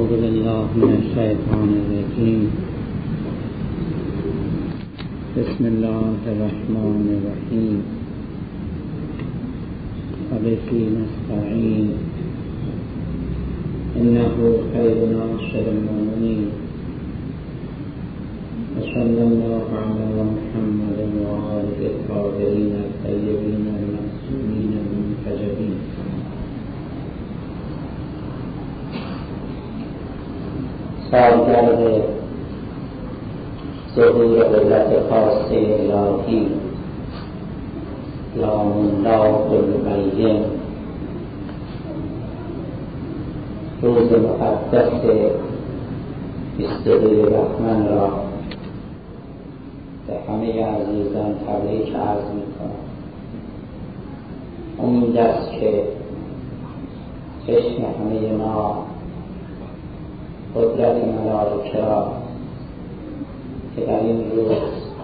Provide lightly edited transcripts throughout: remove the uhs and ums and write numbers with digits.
أعوذ بالله من الشيطان الرجيم. بسم الله الرحمن الرحيم. وبه نستعين. إنه خير ناصر المؤمنين. وصلى الله على محمد وآله الطاهرين الطيبين المعصومين المنتجبين. سالگرد ظهور قدرت خاصه الهی لامالله المبین، روز مقدس 22 بهمن را به همه عزیزان تبریک عرض می‌کنم. امید است که چشم همه ما قدرت ملائکه را که در این روز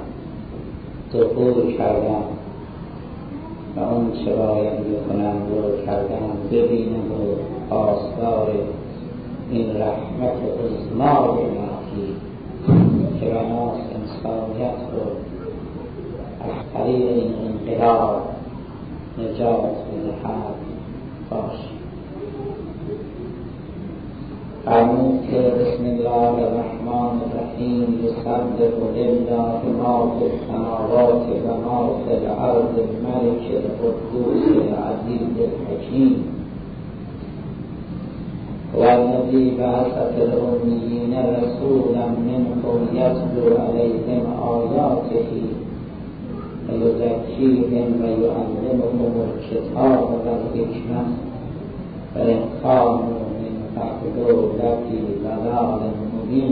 ظهور کردن و اون چه باید بکنن رو کردن ببینن و پاسدار این رحمت عظمای الهی که بناست انسانیت رو از طریق این انقلاب نجات بدهد باشه. فرمود که بسم الله الرحمن الرحیم یسبح لله ما فی السماوات و ما فی الارض الملک القدوس العزیز الحکیم والذی بعث فی الأمیین رسولا منهم یتلو علیهم آیاته ویزکیهم ویعلمهم الکتاب والحکمة وإن كانوا فاعبدوا لفی ضلال مبین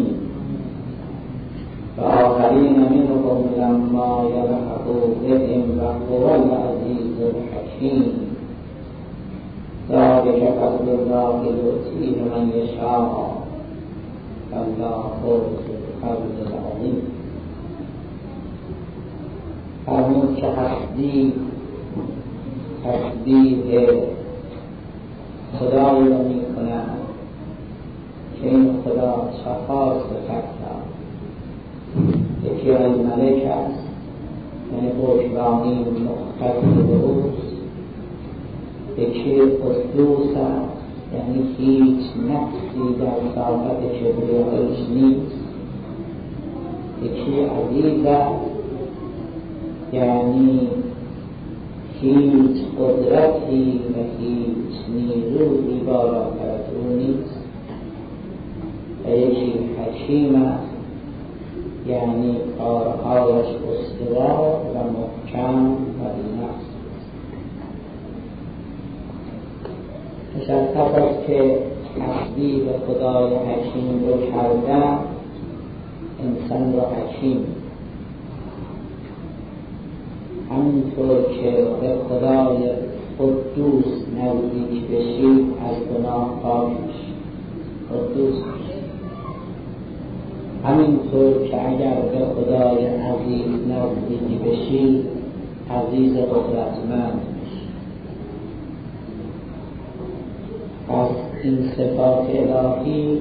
و آخرین منهم لما یلحقوا بهم وهو العزیز الحکیم ذلک فضل الله یؤتیه من یشاء والله ذو الفضل العظیم. فرمود که تسبیح خدایی را می کنند که این خدا چهار صفت دارد. یکی الملک است، یعنی حکمرانی مختص به اوست. یکی قدوس است، یعنی هیچ نقصی در صفات کبریاییش نیست. یکی عزیز است، یعنی هیچ قدرتی و هیچ نیرویی بالاتر از او نیست. و یکی حکیم است، یعنی کارهایش استوار و محکم و بی‌نقص. مشخص است که تسبیح خدای حکیم رو کردن انسان را حکیم، همینطور که به خدای قدوس نزدیک بشید از گناه پاک میشید، قدوس میشید. همینطور که اگر به خدای عزیز نزدیک بشید عزیز قدرتمند میشید. پس این صفات الهی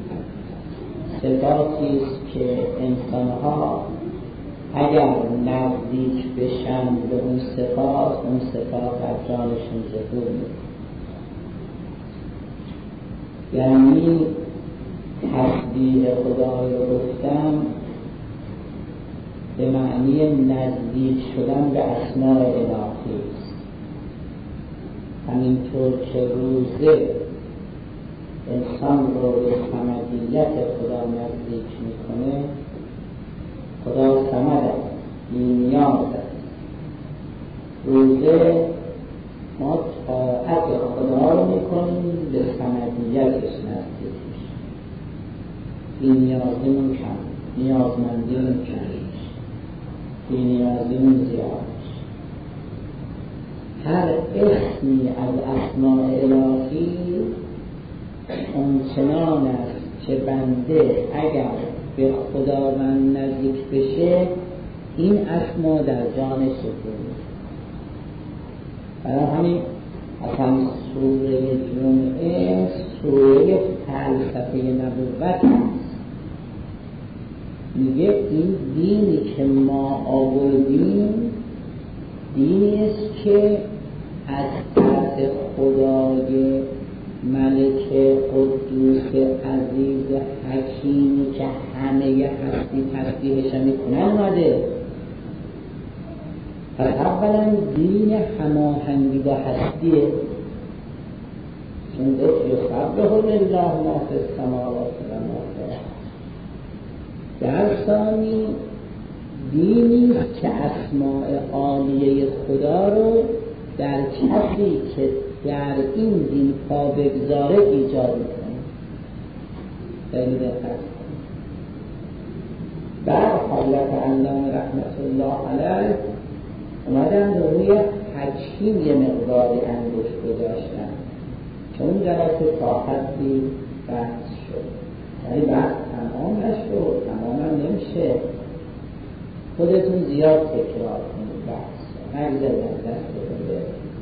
صفاتی است که انسانها اگر نزدیک بشن به اون صفات از جانشون ظهور میکنه. یعنی تسبیح خدای رو گفتم به معنی نزدیک شدن به اسماء الهی است. همینطور که روزه انسان رو به صمدیت خدا نزدیک میکنه. خدا صمد است، بی‌نیاز است. روزه ما طاعت خدا رو میکنیم، به صمدیتش نزدیک میشیم. بی‌نیازیمون کم، نیازمندیمون کم میشه، بی‌نیازیمون زیاد میشه. هر اسمی از اسماء الهی اونچنان است که بنده اگر به خداوند نزدیک بشه این اسما در جانش ظهور می‌کنه. برای همین اصلا سوره جمعه سوره فلسفه نبوت است. میگه این دینی که ما آوردیم دینی است که از طرف خدای ملک قدوس عزیز حکیمی که همه هستی تسبیحش میکنه اومده. پس اولا دین هماهنگی با هستیه، چون یسبح لله ما فی السماوات و ما فی الارض. در ثانی دینی که اسماء عالیه خدا رو در کسی که در این دین پا بگذاره ایجاد میکنه. خیلی دقت کنید. بعد حضرت علامه رحمت الله علیه اومدن روی حکیم یه مقداری انگشت گذاشتن، چون جلسه تا حدی بحث شد، ولی بحث تمام نشد، تمام نمیشه. خودتون زیاد تکرار کنید بحث، نگذارید دست بده.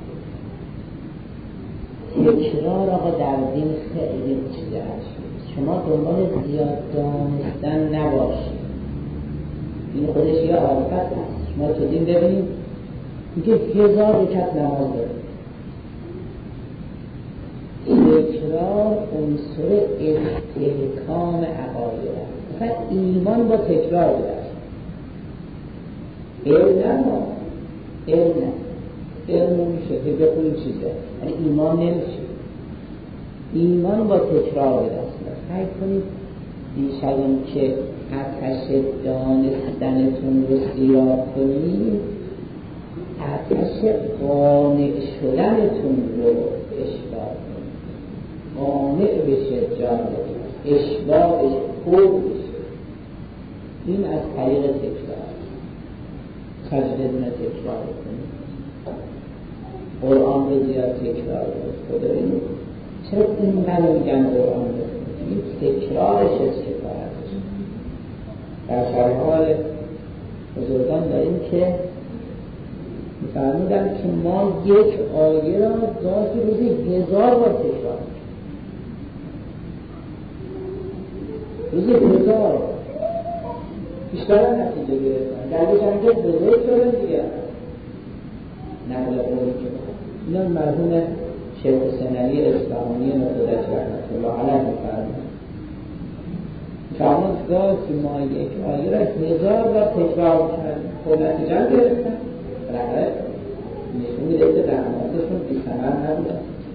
تکرار آقا در دین خیلی چیزی هست. شما دنبال زیاد دانستن نباشید، این خودش یه عارفت هست. شما تو دین ببینید میگه 1000 رکعت نماز داره. تکرار عنصر استحکام عقاید است. مثلا ایمان با تکرار بدست، علم نمیشه که بخونیم چیزه، یعنی ایمان نمیشه. ایمان با تکرار بدست. سعی کنید بیش از اون که آتش دانستنتون رو سیاه کنید، آتش قانع شدنتون رو اشباع کنید. قانع بشه جانتون، اشباع بشه، خوب بشه. این از طریق تکرار. تجدیدون تکرار کنید. قرآن رو زیاد تکرار کنید. خدا اینو چرا این قدر میگن قرآن رو؟ این تکرارش است که کارش. در شرحال بزرگان داریم که می‌فرمودن که ما یک آیه را گاهی روزی 1000 بار تکرار روزی 1000 بیشتر نتیجه گرفتن. درش هم که بزرگ شدن دیگه نقل قولی که اینا مرحوم شیخ حسین علی اصفهانی نقدش رحمت الله علیه می‌فرمود که ما یک آیه را 1000 بار تکرار کردیم، خب نتیجه گرفتن. بالاخره نشون میده که رحماتشون بی‌ثمر نبوده.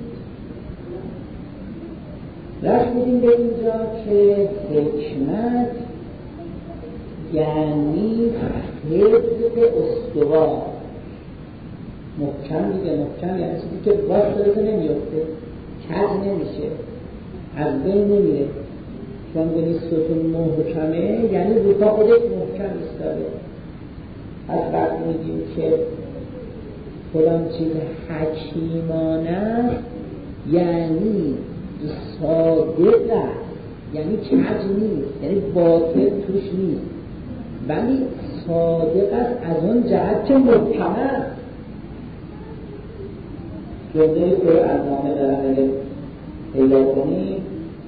رسیدیم به اینجا که حکمت یعنی حفظ استوار. محکم دیگه، محکم یعنی چیزی که واسطه نمیفته، کج نمیشه، از بین نمیره. چون بینید ستون محکمه یعنی روپا خودش محکم ایستاده. از وقت میگیم که فلان چیز حکیمانه است یعنی صادق است، یعنی کج نیست، یعنی باطل توش نیست، ولی صادق است از اون جهت که محکم است. جمعه که از نامه دارم پیدا کنید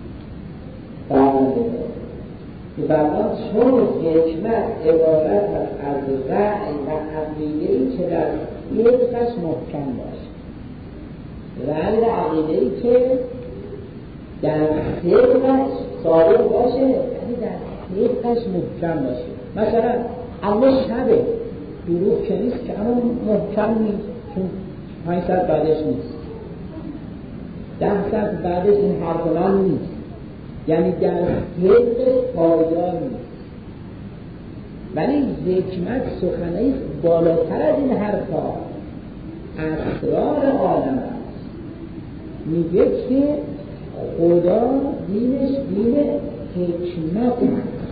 بردان چون حکمت عبارت از رأی و عقیده‌ای که در حقیقتش محکم باشه. رأی و عقیده‌ای که در حقیقتش صادق باشه، یعنی در حقیقتش محکم باشه. مثلا اما شبه دروغ که نیست که اما محکم نیست، چون 5 ساعت بعدش نیست، 10 ساعت بعدش این حرفان نیست، یعنی در حقیقت پایدار نیست. ولی حکمت سخنه بالاتر از این حرفا، اسرار عالم است. میگه که خدا دینش دین حکمت است،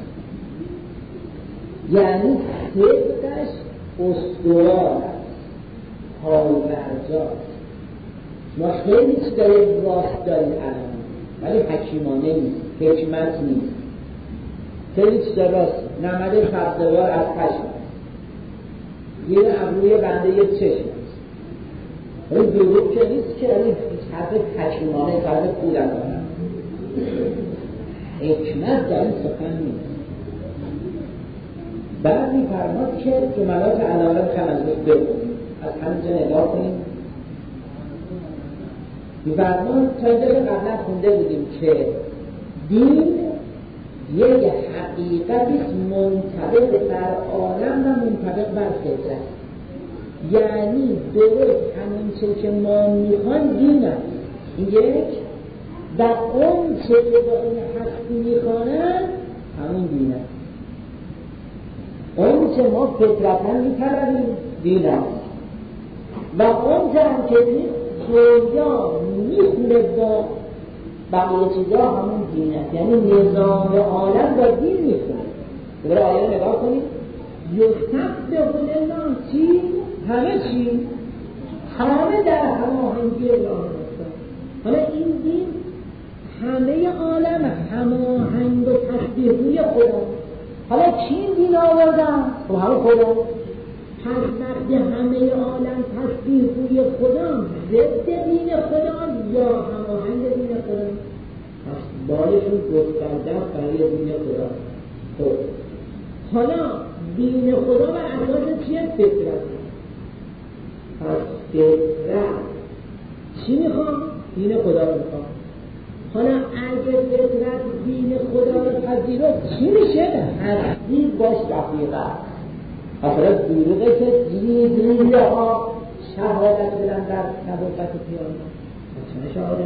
یعنی حقیقتش استوار است، پایبرجاست. ما خیلی چیز داریم راست داریم الان، ولی حکیمانه نیست، حکمت نیست. خیلی چیز راست، نمده خبزوار از پشم است، یه ابروی بنده یه چشم است، ولی دروغ که نیست که حرف حکیمانه، حرف کودکانه. حکمت در این سخن نیست. بعد می‌فرماد که جملات علاوه کم از روز بگویم، از همینجا نگاه کنیم. می‌فرماد تا اینجا که قبلا خونده بودیم که دین یک حقیقتی منطبق بر عالم و منطبق بر فطرت، یعنی درست همین چه که ما میخوایم دین است این یک، و اون چه که با این هستی میخوانن همون دین است. اون چه ما فطرتا میپروریم دین است و اون چه هم که کجا میخونه با بقیه چیزا همون دین است، یعنی نظام عالم با دین میخونه. برای آیه نگاه کنید، یسبح لله چی؟ همه چی؟ همه در هماهنگی راه رفتن. حالا این دین همه عالم هماهنگ و تسبیح روی خدا. حالا کی این دین آوردن؟ خب همه خدا. پس وقتی همه عالم تسبیح روی خدا ضد دین خدا یا هماهنگ دین خدا؟ پس بارشون گسترده برای دین خدا. خب حالا دین خدا و اساس چیه؟ فطرت. پس فطرت چی میخوام؟ دین خدا رو میخوام. حالا اگه فطرت دین خدا رو پذیرفت چی میشه؟ هستی باش رفیقه. مثلا دروغه که دیده ها شهادت بدن در نبوت پیامبر. چون شهادت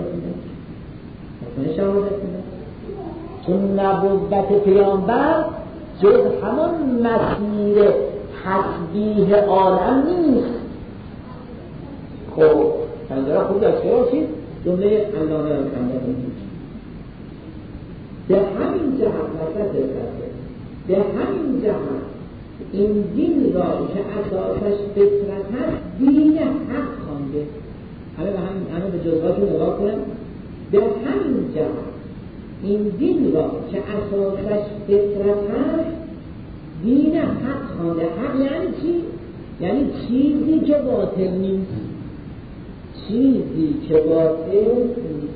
میدن؟ چون نبوت پیامبر جز همان مسیر تسبیح عالم نیست. خب پنجره خوب داشته باشید جمله علامه محمد به همین جهت به همین جهت این دین را که اساسش فطرت هست دین حق خوانده. همه به جزئیات نگاه کنم. به همین جهت این دین را که اساسش فطرت هست دین حق خوانده. حق یعنی چی؟ یعنی چیزی که باطل نیست. چیزی که باطل نیست.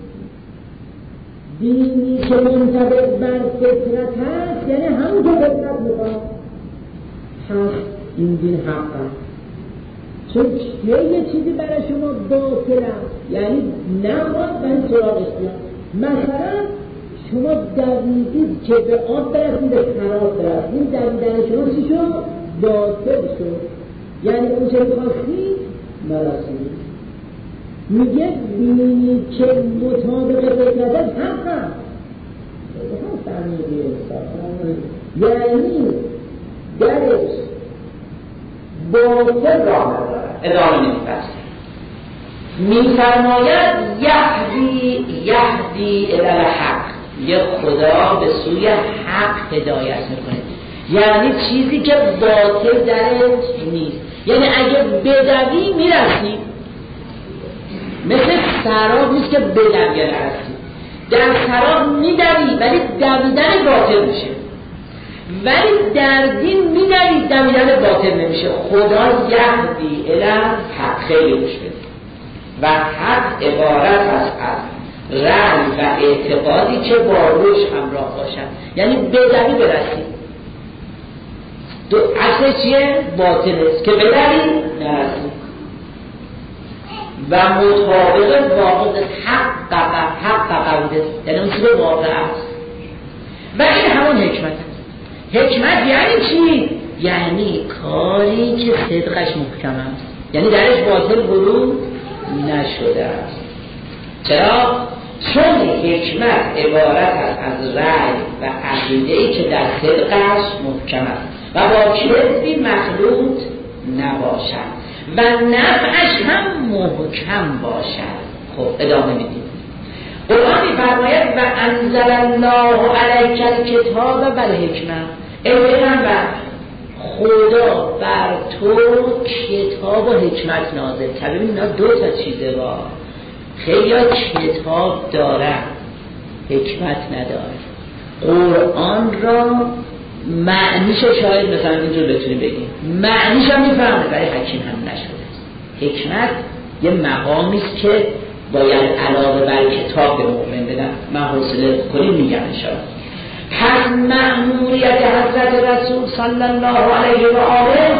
دینی که منطبق بر فطرت هست یعنی همون که فطرت میخواد. پس این دین حق هست. چون یه چیزی برای شما باطل هست یعنی نماد برای سراغ اسلام. مثلا شما دویدید که به آب برسید به خراب برسید، دویدن شما چی شد؟ باطل شد. یعنی اون چه خواستید نرسید. میگه دینی که مطابق فطرت حق هست. یعنی درش باطل راه نداره. ادامه نیست. میفرماید یهدی الی الحق، یه خدا به سوی حق هدایت میکنه. یعنی چیزی که باطل درش نیست. یعنی اگه بدوی میرسی، مثل سراب نیست که بدوی نرسی. در سراب میدوی ولی دویدن باطل میشه، ولی در دین میدوی دویدن باطل نمیشه. خدا یهدی الی الحق، خیلی گوش بده. و حق عبارت است از رأی و اعتقادی که با روش همراه باشد. یعنی بدوی برسی. تو اصل چیه؟ باطل است که بدوی نرسی. و مطابق واقع حق قبول است، یعنی اون چیز واقع است. و این همون حکمت است. حکمت یعنی چی؟ یعنی کاری که صدقش محکم است، یعنی درش باطل ورود نشده است. چرا؟ چون حکمت عبارت است از رأی و عقیده‌ای که در صدقش محکم است و با کذبی مخلوط نباشد و نفعش هم محکم باشد. خب ادامه میدیم. قرآن می‌فرماید و انزل الله علیک الکتاب و الحکمه. ای پیغمبر خدا بر تو کتاب و حکمت نازل کرد. ببین اینا دو تا چیزه با خیلی کتاب داره حکمت نداره. قرآن را معنیش شاید مثلا اینجور بتونیم بگیم، معنیش هم میفهمه برای حکیم هم نشده. حکمت یه مقامی است که باید علاوه بر کتاب به مؤمن بدن. من حوصله کنیم میگم انشاءالله. پس مأموریت حضرت رسول صلی الله علیه و آله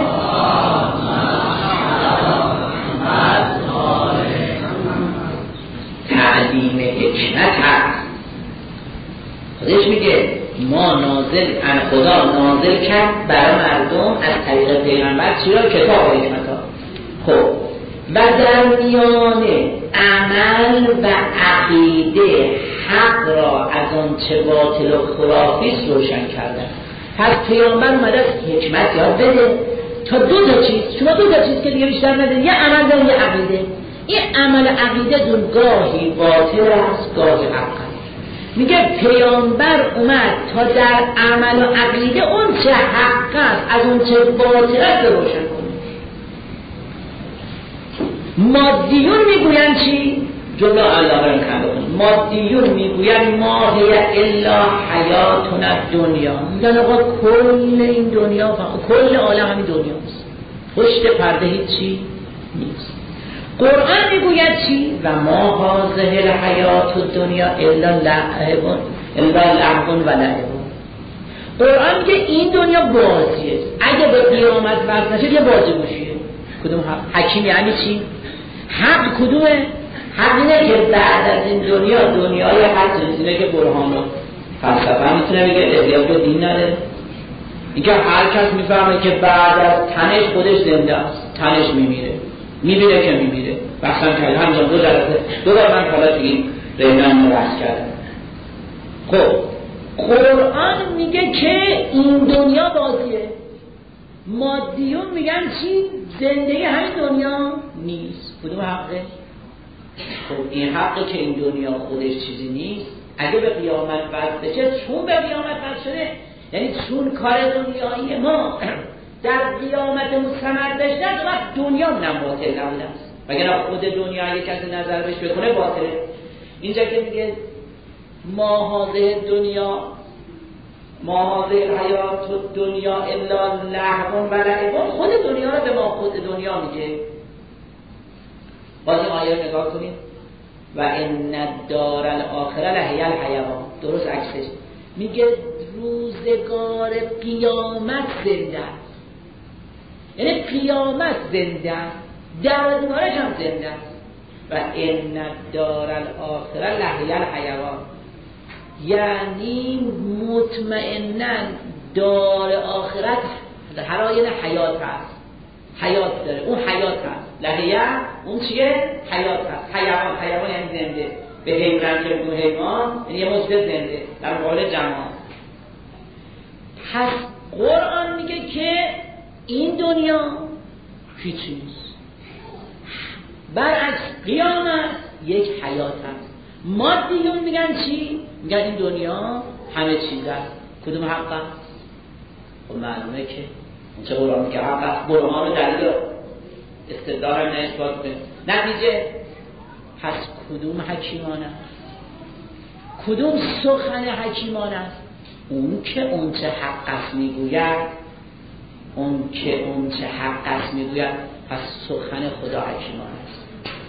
تعلیم حکمت هست. خودش میگه ما خدا نازل کرد برای مردم از طریق پیغمبر چرا کتاب و حکمت ها. خب و در میان عمل و عقیده حق را از آن چه باطل و خرافیست روشن کردن. پس پیامبر اومده است حکمت یاد بده تا دو تا چیز، شما دو تا چیز که دیگه بیشتر ندارید، یه عمل و یه عقیده. این عمل عقیده دون گاهی باطل است گاهی حق است. میگه پیامبر اومد تا در عمل و عقیده اون چه حق است از اون چه باطل است روشن کنه. مادیون میگوین چی؟ جمله الله را میخوام بکنم. مادیون میگوین ما هی الا حیاتنا دنیا. میگن آقا کل این دنیا کل عالم همین دنیاست، پشت پرده هیچی نیست. قرآن میگوید چی؟ و ما هذه الحیات دنیا الا لعب و لعب. قرآن میگه این دنیا بازیه، اگه به قیامت وصل نشه یه بازی گوشیه. کدوم حق؟ حکیم یعنی چی؟ حق کدومه؟ حق اینه که بعد از این دنیای حق اینه که برهان و فلسفه میتونه بگه احتیاج به دین نداره. اینکه هر کس میفهمه که بعد از تنش خودش زنده است، تنش میمیره که میمیره. بخشم که همزان دو بار من حالا دیگه ریمن رخص کردم. خب قرآن میگه که این دنیا بازیه. مادیون میگن چی؟ زندگی همین دنیا نیست. کدوم حقه؟ خب این حقه که این دنیا خودش چیزی نیست. اگه به قیامت وصل بشه، چون به قیامت وصل شده، یعنی چون کار دنیایی ما در قیامت مستمر بشه، وقت دنیا منم باطل نبوده است. وگرنه خود دنیا یک کسی نظر بهش بکنه باطله. اینجا که میگه ما هذه دنیا ما هذه الحیات دنیا الا لهو و لعب، خود دنیا رو به ما خود دنیا میگه. باز این آیه رو نگاه کنید. و ان الدار الاخره لهی الحیوان، درست عکسش میگه روزگار قیامت زنده است. یعنی قیامت زنده است، درگذارش هم زنده است. و ان الدار الاخره لهی الحیوان، یعنی مطمئناً دار آخرت هر آینه حیات هست، حیات داره، اون حیات هست. لهیه اون چیه؟ حیات هست. حیوان یعنی زنده. به حیوان که بگو حیوان یعنی یه موجود زنده در مقابل جماعت. پس قرآن میگه که این دنیا هیچی نیست، برعکس قیامت یک حیات هست. مادیون میگن چی؟ میگن این دنیا همه چیز هست. کدوم حق هست؟ خب معلومه که اون چه قرآن میگه حق هست. برهان و دلیل استدلال هم نشبات کنه. نتیجه پس کدوم حکیمان است؟ کدوم سخن حکیمان است؟ اون که اون چه حق است میگوید، اون که اون چه حق است میگوید. پس سخن خدا حکیمان است.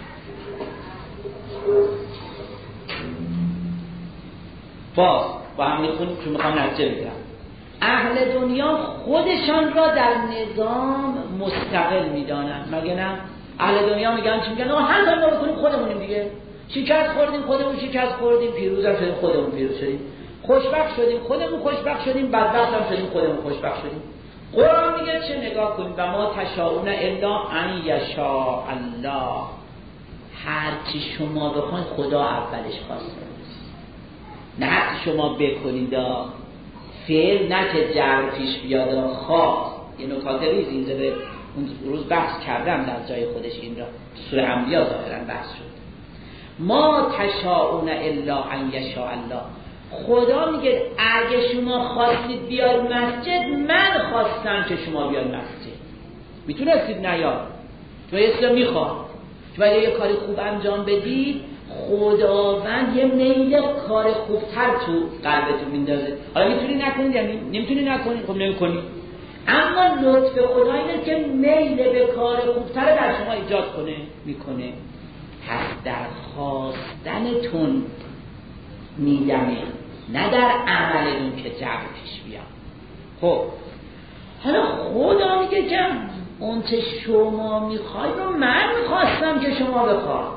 با هم میخونیم که میخوام نتیجه بگیرم. اهل دنیا خودشان را در نظام مستقل میدانند، مگه نه؟ اهل دنیا میگن چی؟ میگن هر کاری ما بکنیم خودمونیم دیگه. شکست خوردیم خودمون شکست خوردیم، پیروز هم شدیم خودمون پیروز شدیم، خوشبخت شدیم خودمون خوشبخت شدیم، بدبخت هم شدیم خودمون خوشبخت شدیم. قرآن میگه چه نگاه کنید؟ و ما تشاؤون الا ان یشاء الله، هر چی شما بخواید خدا اولش خواسته، نه هر چی شما بکنید فعل، نه که جر پیش بیاد خواست. یه نکات ریز اینجا به اون روز بحث کردم در جای خودش، این را سوره انبیاء ظاهرا بحث شد. ما تشاؤون الا ان یشاء الله، خدا میگه اگه شما خواستید بیاد مسجد، من خواستم که شما بیاد مسجد. میتونستید نیاد، تو اسلام میخواد، تو اگه یه کاری خوب انجام بدید، خداوند یه میل کار خوبتر تو قلبتون میندازه. حالا میتونی نکنید یا نمیتونی نکنید؟ خب نمیکنید. اما لطف خدا اینه که میل به کار خوبتر در شما ایجاد کنه، میکنه. پس در خواستنتون میدمه، نه در عملتون که جبر پیش بیاد. خب حالا خدا میگه که اون چه شما میخواید رو من میخواستم که شما بخواید.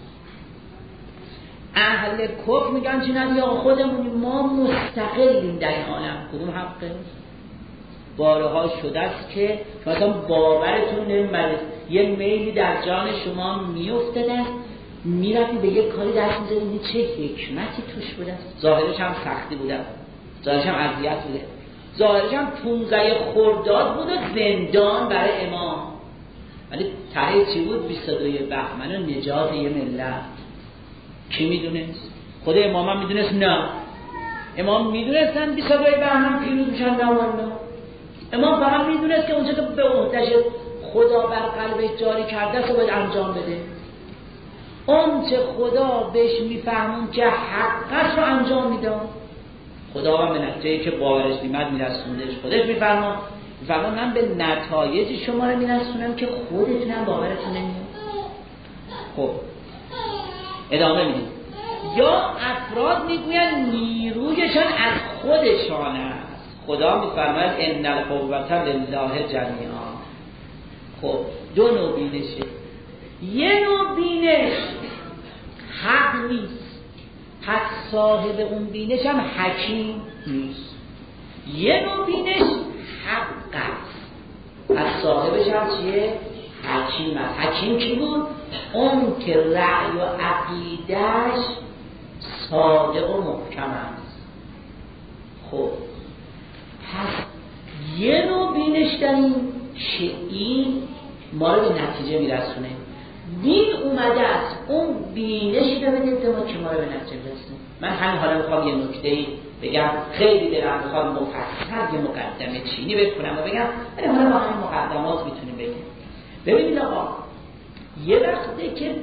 اهل کفر میگن چی ندی آقا خودمونیم، ما مستقلیم در این عالم. کدوم حقه؟ بارها شده است که مثلا باورتون نمیاد، یه میلی در جان شما میافتاده است، میرفتی به یک کاری دست میزنید چه حکمتی توش بوده است. ظاهرش هم سختی بوده، ظاهرش هم اذیت بوده، ظاهرش هم 15 خرداد بود و زندان برای امام، ولی ته چی بود؟ 22 بهمن و نجات یه ملت. کی میدونست؟ خود امام هم میدونست؟ نه. امام میدونستن 22 بهمن پیروز میشن؟ نه والله. امام فقط میدونست که اونجا که به عهده‌اش خدا بر قلبش جاری کرده است باید انجام بده. اون چه خدا بهش میفهمون که حقش رو انجام میداد. خدا هم به نتیجه‌ای که باورش نیمد میرسوندش، خودش میفرمان من به نتایج شما رو میرسونم که خودتونم باورتون نمیاد. خب ادامه میدیم. یا افراد میگوین نیرویشان از خودشان است. خدا میفرماید ان القوة لله جمیعا. خب دو نوع بینشه. یه نوع بینش حق نیست، پس صاحب اون بینش هم حکیم نیست. یه نوع بینش حق است، پس صاحبش هم چیه؟ حکیم است. حکیم کی بود؟ اون که رأی و عقیدش صادق و محکم است. خب پس یه نوع بینش داریم که این ما رو به نتیجه میرسونه. دین اومده است اون بینشی رو بده که ما رو به نتیجه برسونه. من همین حالا میخوام یه نکته‌ای بگم، خیلی دلم میخواد مفصل یه مقدمه چینی بکنم و بگم، ولی حالا با همین مقدمات میتونیم بگیم. ببینید آقا، یه وقته که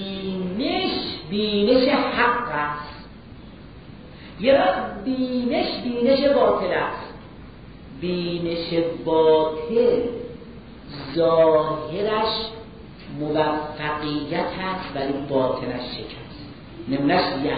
بینش حق است، یه وقت بینش باطل است. بینش باطل ظاهرش موفقیت هست ولی باطنش شکست. نمونهش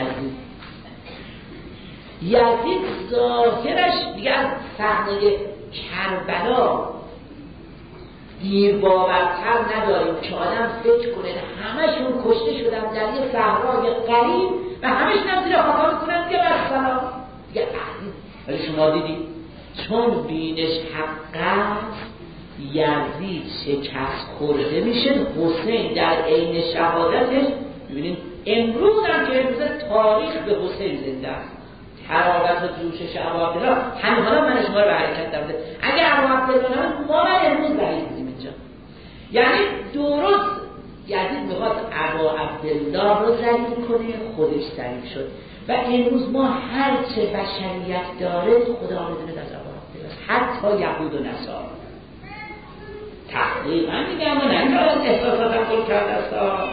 یزید ظاهرش دیگه از صحنه کربلا دیر باورتر نداریم که آدم فکر کنه همشون کشته شدن در یه صحرای غریب و همشون هم زیر خاک میکنن دیگه برسلام دیگه. ولی شما دیدید چون بینش حق است یزید شکست خورده میشه، حسین در عین شهادتش. ببینید امروز هم که امروز تاریخ به حسین زنده است، حرارت و جوشش ابو عبدالله همین حالا من شما رو به حرکت دارم. اگر ابو عبدالله ما امروز ضعیف بودیم اینجا، یعنی درست یزید میخواست ابو عبدالله رو ضعیف کنه، خودش ضعیف شد و امروز ما هر چه بشریت داره خدا بدونه از ابو عبدالله، حتی یهود و نصارا تقریبا دیگه. اما نمیدونم احساساتم گل کرده است.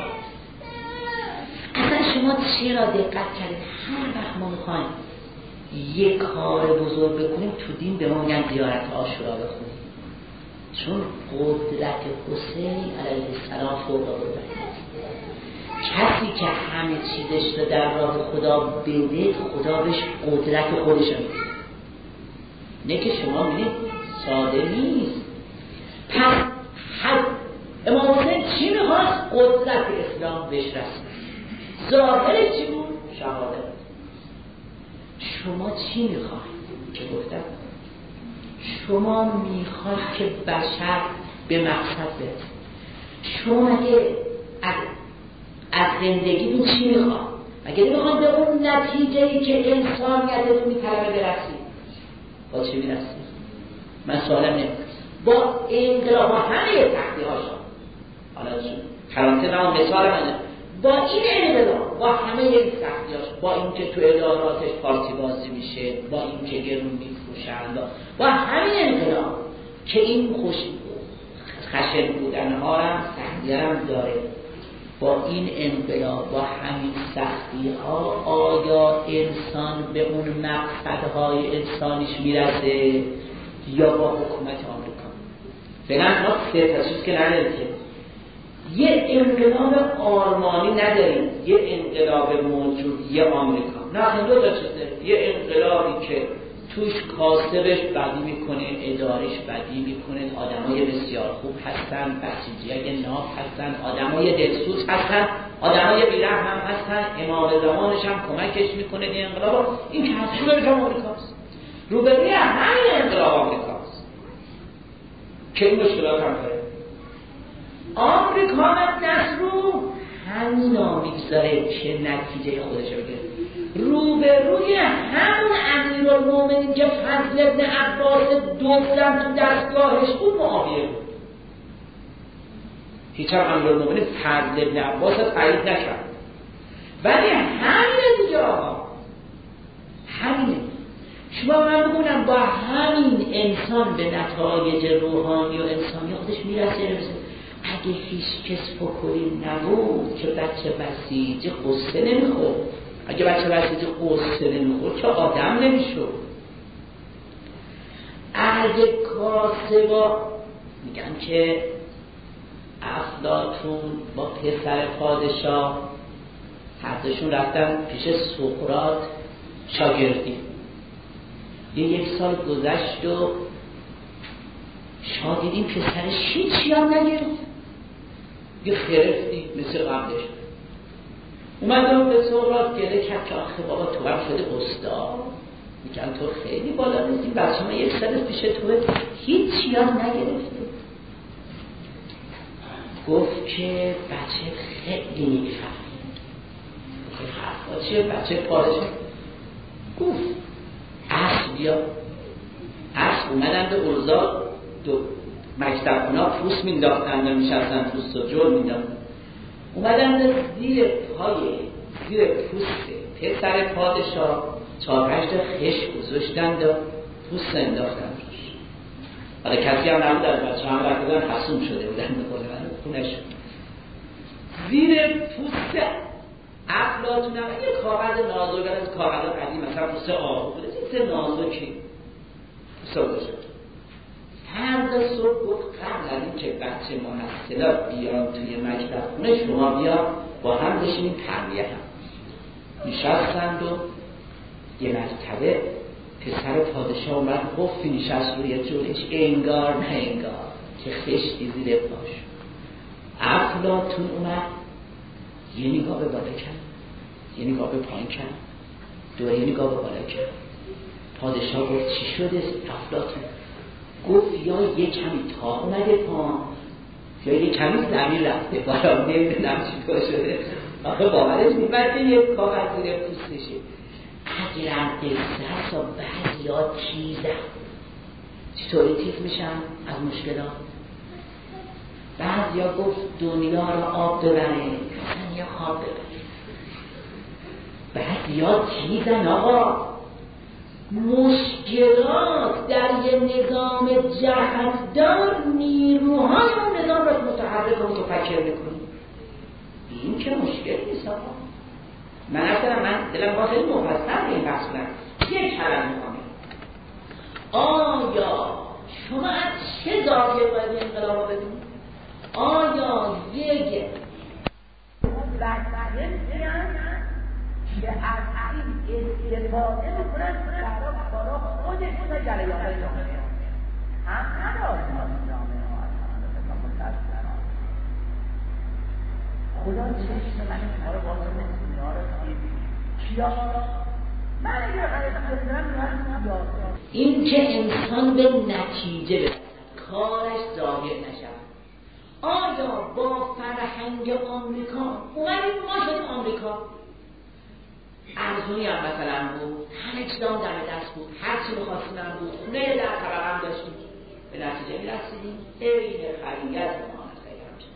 اصلا شما چرا دقت کردید هر وقت ما میخوایم یک کار بزرگ بکنیم تو دین به ما میگن زیارت عاشورا بخونیم، چون قدرت حسین علیه السلام فوق العاده است. کسی که همه چیزش رو در راه خدا بده، خدا بهش قدرت خودش رو میده. نه که شما میدید ساده نیست. پس امام حسین چی میخواست؟ قدرت اسلام بهش رسید. ظاهرش چی بود؟ شهادت. شما چی میخواید؟ که گفتم شما میخواید که بشر به مقصد برسه. شما مگه از زندگیتون چی میخواید؟ مگه نمیخواید به اون نتیجه‌ای که انسانیتتون میطلبه برسید؟ با چی میرسید؟ من سوالم نمید با انقلاب ها همه تختی هاشا، حالا کلامت نام مثال منه، با این انقلاب با همه تختی هاش، با اینکه تو اداراتش پارتی بازی میشه، با اینکه گرون میفروشن، با همین انقلاب که این خشن بودن ها هم سختی هم داره، با این انقلاب با همین سختی ها آیا انسان به اون مقصدهای انسانیش میرسه یا با حکومت آمریکا؟ فعلا ما سه تا چیز که نداره که یه انقلاب آلمانی نداریم، یه انقلاب موجودی آمریکا. نه، دو تا چیز داریم. یه انقلابی که توش کاسبش بدی میکنه، ادارش بدی میکنه، آدمای بسیار خوب هستن، بسیجیای ناب هستن، آدمای دلسوز هستن، آدمای بیرحم هم هستن، امام زمانش هم کمکش میکنه. این انقلاب این که هست روبروی آمریکاست، روبروی همین انقلاب آمریکاست که این مشکلات هم داره. آمریکا هم دست رو همینا میگذاره که نتیجه خودش بگیره. روبروی همون امیرالمومنین که فضل ابن عباس دزدن تو دستگاهش بود معاویه بود. هیچ هم امیرالمومنین فضل ابن عباس تایید نکرد، ولی همینه دیگه آقا، همینه. شما من بگونم با همین انسان به نتایج روحانی و انسانی خودش میرسه. اگه هیچ کس فکری نبود که بچه بسیج قصه نمیخورد، اگه بچه بسیج قصه نمیخورد که آدم نمیشد. اگه کاسبا میگن که افلاطون با پسر پادشاه هر دوشون رفتن پیش سقراط شاگردی. یک سال گذشت و شاگردین پسرش هیچی هم نگرفت، یه خرفتی مثل قبلش. اومدم به سقراط گله کرد که آخه بابا تو هم شده استاد، میگن تو خیلی بالا نیستی، بچه ما یک سال پیش توه هیچی هم نگرفته. گفت که بچه خیلی میفهم. حرفا چیه؟ بچه پادشاه. گفت عصر بیا. عصر اومدن به اوزاد دو مکتب اونا پوست مینداختن و میشستن پوست و جور مینداختن. اومدن زیر پوست پسر پادشاه 4-5 خش گذاشتن و پوست انداختن روش. حالا کسی هم نبود از بچه هم رفتن حسوم شده بودن به قول من خونه شد. زیر پوست افلاطون هم یه کاغذ نازک از کاغذ قدیم مثلا پوست آهو بوده، پوست نازکی پوست گذاشت. فردا صبح گفت قبل از این که بچه محصلات بیان توی مکتب خونه شما بیا با هم بشینیم تربیه هم. نشستند و یه مرتبه پسر پادشاه اومد قفی نشست روی جلوش، انگار نه انگار که خشتی زیر پاش. افلاطون اومد یه نگاه به بالا کرد، یه نگاه به پایین کرد، دوباره یه نگاه به بالا کرد. پادشاه گفت چی شده افلاطون؟ گفت یا یه کمی تا اومده پا یا یه کمی زمین رفته بالا، نمیدونم چی کار شده. آخه باورش میبرده یه کاغذ زیر پوستشه. اگر هم قصه و بعضی ها تیزن. چطوری تیز میشن از مشکلات؟ بعضی ها گفت دنیا رو آب ببره، اصلا یه خواب ببره. بعضی ها تیزن آقا، مشکلات در یه نظام جهتدار نیروهای اون نظام را متحرک و متفکر میکنی. این که مشکل نیست آقا. من دلم با خیلی مفصل این بحث کنم. یک کلمه میکنم، آیا شما از چه زاویه باید انقلاب بدونید؟ آیا یک بحثه که از این استفاده میکنن برای خودشون و جریانهای جامعه هم ندارد جامعه ها خدا چشم من اینها رو باز نمی‌کنه، اینها رو کیا من اگر غیرت بدونم این که انسان به نتیجه برسد، کارش ظاهر نشد. آیا با فرهنگ آمریکا اومدیم ما شدیم آمریکا ارزونی هم مثلا بود، همه چیزام دم دست بود، هر چی می‌خواستیم هم بود، خونه در طبقه هم داشتیم، به نتیجه می‌رسیدیم عین خریت بماند خیلی همچنین.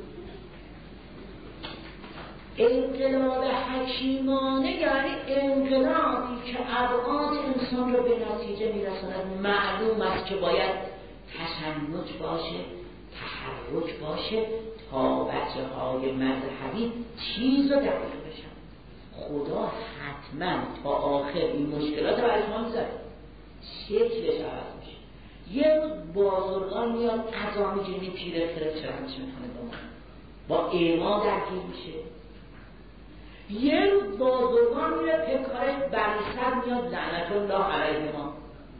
انقلاب حکیمانه یعنی انقلابی که ابعاد انسان رو به نتیجه می‌رساند. معلوم است که باید تشنج باشه، تحرک باشه تا بچه‌های مذهبی چیز رو دقیق بشن. خدا حتما تا آخر این مشکلات رو برای شما میذاره، شکلش عوض میشه. یه روز بازرگان میاد غذا میگیره، پیره خیره چرا میشه میکنه با ما با ایمان درگیر میشه. یه روز بازرگان میره پکاره بنی صدر میاد لعنت الله علیه ما.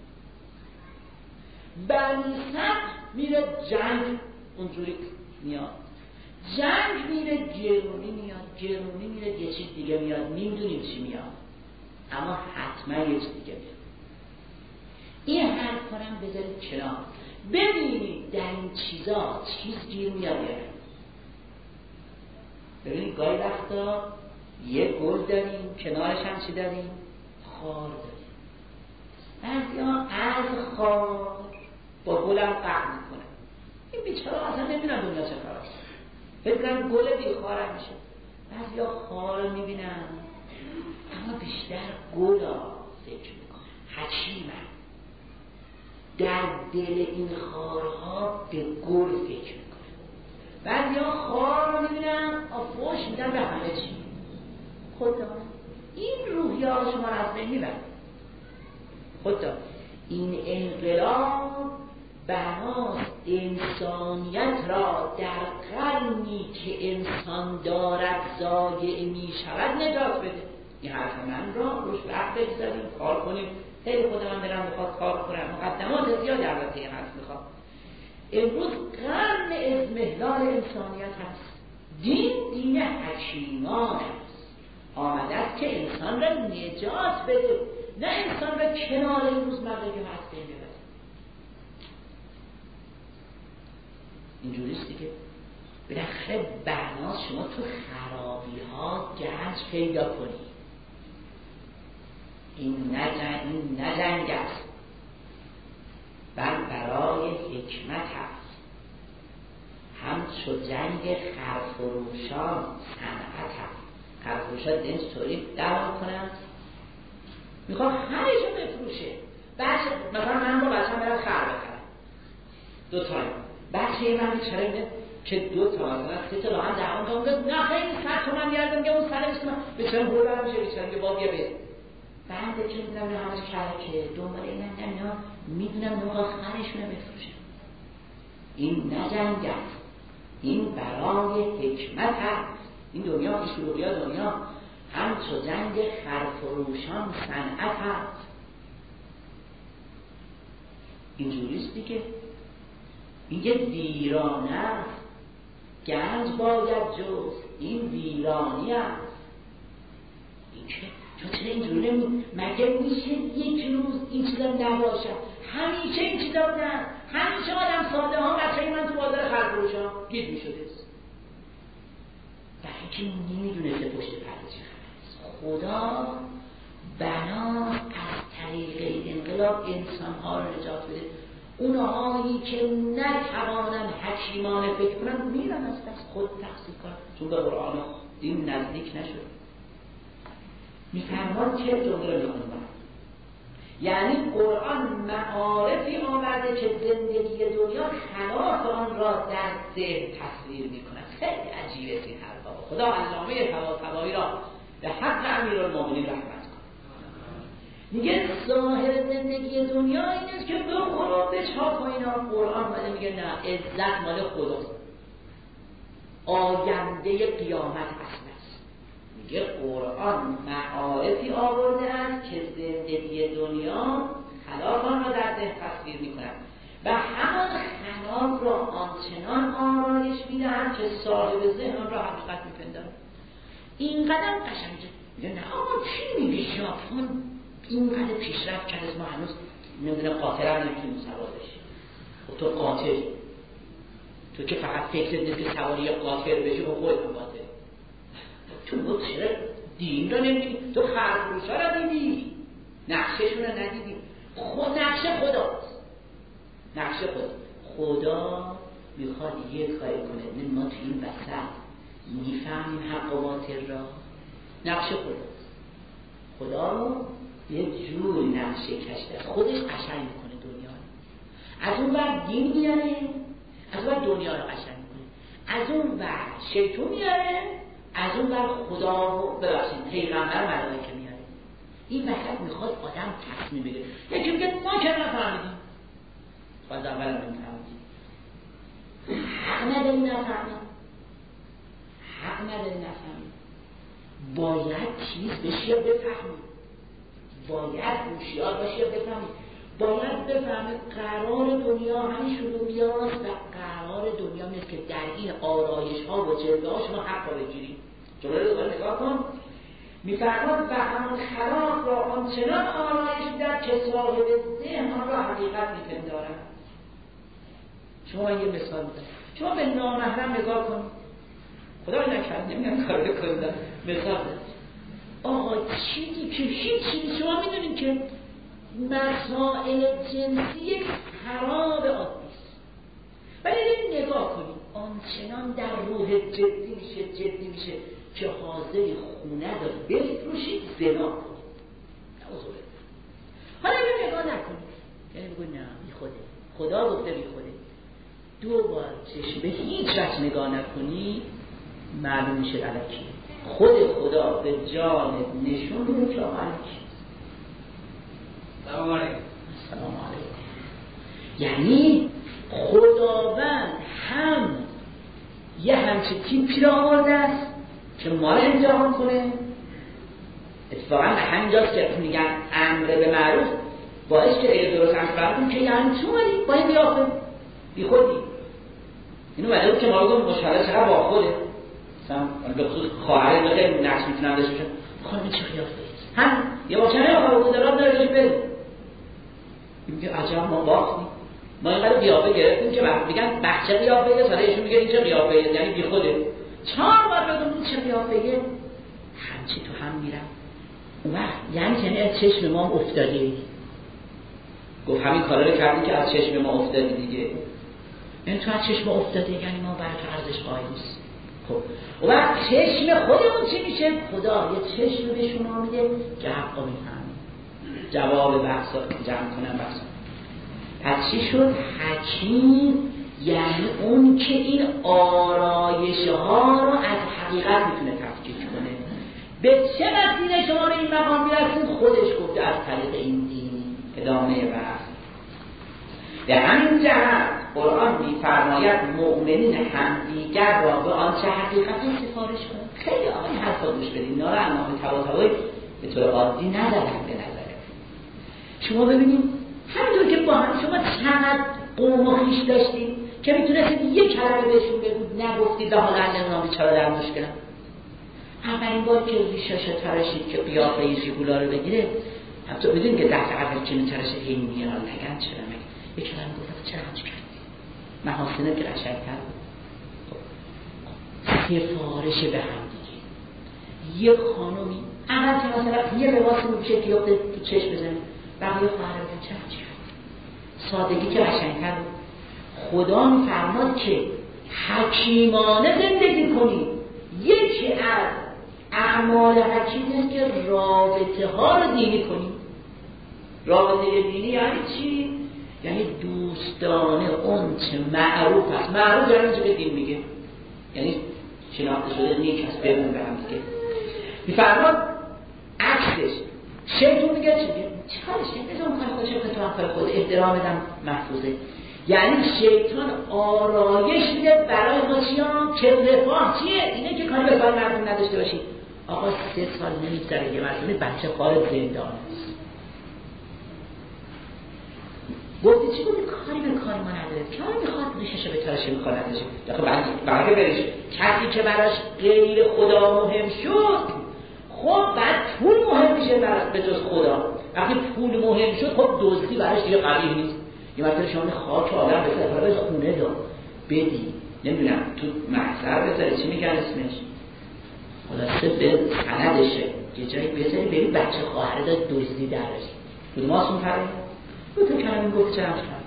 بنی صدر میره جنگ اونجوری میاد، جنگ میره گرونی میاد، گرونی میره یه چیز دیگه میاد، نمیدونیم چی میاد اما حتما یه چیز دیگه میاد. این حرفا رو هم بذارید کنار، ببینید در این چیزا چیز گیر میاد. ببینید گاهی وقتا یه گل داریم کنارش هم چی داریم؟ خار داریم. بعضیا از خار با گلم فرق میکنه. این بیچاره اصلا نمیدونن دنیا چه خواهد ببینن گل بیخارم میشه. بعضیا خار میبینن اما بیشتر گلا فکر میکنن، حکیمن، در دل این خارها به گل فکر میکنن. بعضیا خار رو میبینن فوش میدن به همه چی. خدا این روحیه ها شما را از بین میبرد. خدا این انقلاب بناست انسانیت را در قرنی که انسان دارد ضایع می شود نجات بده. این حرف من را روش وقت بگذاریم، کار کنیم. خیلی خود من دلم میخواد کار کنم، مقدمات زیادی البته این حرف میخواد. امروز قرن اضمحلال انسانیت هست. دین حکیمان است، آمده است که انسان را نجات بده، نه انسان را کنار این روزمرگی هست ببره. اینجوریست دیگه. بالاخره بناس شما تو خرابی ها گنج پیدا کنی. این نه جنگ است بل برای حکمت است، همچو جنگ خرفروشان صنعت است. خرفروشان دنج طوری دوام کنند میخواد خرشو بفروشه. مثلا من با بچه هم برم خر بخرم، دو تایی بچه من بیچاره که دو تا مثلا 3 تا راحت دوام کنم، نه خیلی 100 تومن بیاردم که اون سرش من بیچاره بردم میشه، بیچاره که با بیا بید بعد که میدونم نه همش کرکه دنبال این اینا میدونم نوها خرشون بفروشن. این نه جنگ است، این برای حکمت هست. این دنیا که شروعی ها دنیا همچو جنگ خرفروشان صنعت هست. اینجوریست دیگه. این یه ویرانه است، گنج باید جز، این ویرانی است. این که تو چرا اینجوری نمید؟ مگه میشه یک روز این چیزا نباشد؟ همیشه این چیزا بودن، همیشه آدم ساده ها بچه من تو بازار خرفروش ها گید میشده است، برای که نمیدونسته پشت پرده چه خبر. خدا بنا از طریق انقلاب انسان ها رو نجات بده. اونهایی که نتوانن حکیمانه فکر کنن میرن از دست خود تقصیر کنن، چون به قرآن دین نزدیک نشد. میفرمان چه جمله رو میکنم، یعنی قرآن معارفی آورده که زندگی دنیا خلاف آن را در ذهن تصویر میکند. خیلی عجیبه این حرفا. خدا علامه طباطبایی را به حق امیرالمومنین رحمت کنه. میگه ظاهر زندگی دنیا این است که بخور و بچاپ و اینا. قرآن ماله میگه نه، عزت مال خداست، آینده قیامت اصل. میگه قرآن معارفی آورده است که زندگی دنیا خلاف آن را در ذهن تصویر میکنند و همان خلاف را آنچنان آرایش میدهند که صاحب ذهن آن را حقیقت میپندارد. اینقدر قشنگه. میگه نه آقا چی میگه؟ ژاپن اینقدر پیشرفت کرده ما هنوز نمیدونه قاطر هم نمیتونیم سوار بشیم. خب تو قاطر، تو که فقط فکر نیست که سواری قاطر بشی، خب خودت هم قاطر. تو چرا دین رو نمیدی؟ تو خرفروشا رو دیدی، نقششون رو ندیدی. نقشه خداست، نقشه خدا میخواد یه کاری کنه. ما تو این وسط میفهمیم حق و باطل را. نقشه خدا یه جور نقشه کشته، خودش قشنگ میکنه دنیا رو. از اون بر دین میاره، از اون بر دنیا رو قشنگ میکنه، از اون بر شیطون میاره، از اون بر خدا و ببخشید پیغمبر ملائکه میاره. این وسط میخواد آدم تصمیم بگیره. یکی میگه ما که نفهمیدیم، باید اول نفهمیدیم، حق نداریم نفهمیم. حق نداری نفهمی، باید چیز بشی بفهمی، باید هوشیار باشی بفهمی، باید بفهمی قرار دنیا همین شروعیاست و قرار دنیا نیست که در این آرایش ها و جلوه ها شما حق را بگیریم. جلوه رو نگاه کن، میفرماد و همون خلاق را آنچنان آرایش در که صاحب ذهن آن را حقیقت میپندارن. شما من یه مثال میدم، شما به نامحرم نگاه کن، خدا نکرد نمیدونم کار بکنم، مثال آقا چیزی که هیچی شما میدونید که مسائل جنسی یک خراب عادی است، ولی نگاه کنید آنچنان در روح جدی میشه که حاضری خونه رو بفروشید زنا کنید. حالا اینو نگاه نکنید، یعنی بگو نه بی خوده، خدا گفته بی خوده. دو بار چشم به هیچ وجه نگاه نکنی معلوم میشه الکی. خود خدا به جانت نشون میده که الکی. سلام علیکم. سلام علیکم. یعنی خداوند هم یه همچه تیپی را آورده است که ما را امتحان کنه. اتفاقا همینجاست که میگن امر به معروف باعث که اگه درست امر براتون که یعنی تو مالی با این بیافه بی خودی اینو مدهود که ما رو گفت مشاهده چقدر با خوده مثلا به خصوص خواهره خیلی نقش میتونم داشته باشم خانم چه قیافه هم یه باشنه آخر بودرات داره بره میگه عجب ما باختیم ما اینقدر قیافه گرفتیم که میگن بچه قیافه ساله ایشون میگه این چه قیافه یعنی بی خوده 4 بار بگم چه قیافه همچی تو هم میرم اون وقت یعنی از چشم ما افتادی گفت همین کارا رو کردی که از چشم ما افتادی دیگه این تو از چشم افتاده یعنی ما برای تو ارزش قائل نیست. خب و وقت چشم خودمون چی میشه؟ خدا یه چشم به شما میده که حقا میفهمی جواب بحثا جمع کنم بحثا. پس چی شد؟ حکیم یعنی اون که این آرایش ها رو از حقیقت میتونه تفکیک کنه. به چه وسیله شما به این مقام میرسید؟ خودش گفته از طریق این دین. ادامه بحث به همین جهت قرآن می‌فرماید مؤمنین همدیگر را به آنچه حقیقتی سفارش کنند. خیلی آقای حرفا گوش بدید، اینا رو انواع تباتبایی به طور عادی ندارن به نظره. شما ببینید همینطور که با هم شما چقدر قوم و خویش داشتید که میتونستید یک کلمه بهشون بگید نگفتید و حالا نمیدونم چرا در مشکلم. اولین بار که ریشاشو تراشید که قیافه ژیگولا رو بگیره حتی بدونید که دست اول که میترشه این میران نگن چرا مگه یک کلمه گفت چرا همچه کردی محاسنه که قشنگ‌تر بود. سفارش به هم دیگه یه خانومی اول که مثلا یه لباسی میشه که یافته تو چشم بزنه بقیه خواهر بزن چرا همچه کردی سادگی که قشنگ‌تر بود. خدا میفرماد که حکیمانه زندگی کنی. یکی از اعمال حکیم است که رابطه ها رو دینی کنیم. رابطه دینی یعنی چی؟ یعنی دوستانه اون چه معروف است. معروف یعنی چه به دین میگه؟ یعنی شناخته شده نیک است بگون به هم دیگه. میفرماد عکسش شیطون میگه چه؟ چرا شیطون کار خودش که تو هم کار خود احترام بدم محفوظه. یعنی شیطان آرایش میده برای ما چیان که رفاه چیه؟ اینه که کاری به کار مردم نداشته باشید. آقا 3 سال نمیگذره یه مردمی بچه خار زندان است. گفتی چی گفتی؟ کاری به کار ما نداره. کاری میخواد ریشش به تراشه میخواد نداره. برای برش کسی که براش غیر خدا مهم شد خب بعد پول مهم میشه به جز خدا. وقتی پول مهم شد خب دزدی براش دیگه قبیح نیست. یه مثلا شما خاک آدم بذاری خونه دا بدی نمیدونم تو محضر بذاری چی میگن اسمش خلاصه به سندشه یه جایی بذاری بری بچه خواهره داد دزدی درش کدوم آسون تره؟ تو کلمه گفت چرا کرد